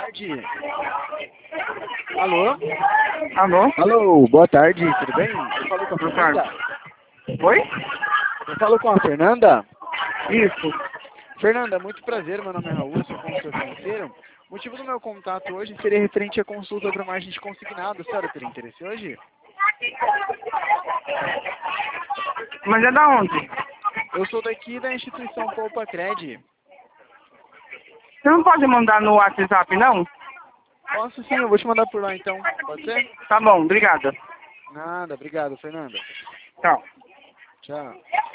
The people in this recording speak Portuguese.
tarde. Alô? Alô? Alô, boa tarde, tudo bem? Eu falo com a Fernanda. Oi? Eu falo com a Fernanda. Isso. Fernanda, muito prazer, meu nome é Raul, eu sou consultor financeiro. O motivo do meu contato hoje seria referente à consulta para margem de consignado. A senhora teria interesse hoje? Mas é da onde? Eu sou daqui da instituição Poupa Cred. Você não pode mandar no WhatsApp, não? Posso sim, eu vou te mandar por lá então. Pode ser? Tá bom, obrigada. Nada, obrigado, Fernanda. Tchau. Tchau.